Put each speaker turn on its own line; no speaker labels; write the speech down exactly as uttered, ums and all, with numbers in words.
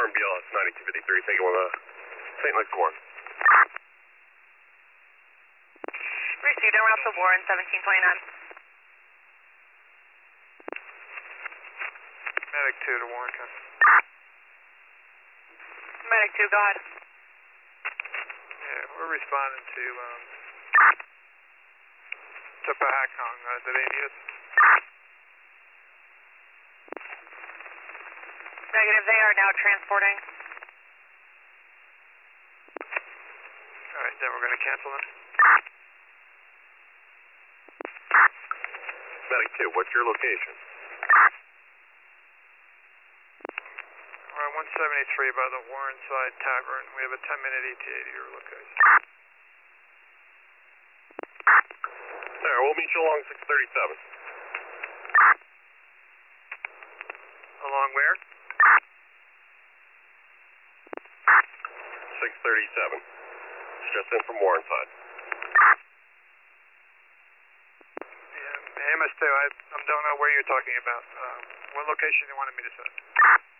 Warren B L S ninety-two fifty-three, taking one, uh, Saint Louis to Warren.
Received en route to Warren, seventeen twenty-nine.
Medic two to Warren, ten.
Medic two, go ahead.
Yeah, we're responding to, um, to Pahakong. Uh, do they need us?
Negative, they are now transporting.
Alright, then we're going to cancel them.
Medic two, what's your location?
We're on one seventy-three by the Warren Side Tavern. We have a ten minute E T A to your location.
There, we'll meet you along six thirty-seven.
Along where?
six thirty-seven. It's just in from Warren side.
Yeah, M S two, I, I don't know where you're talking about. Uh, what location you wanted me to send?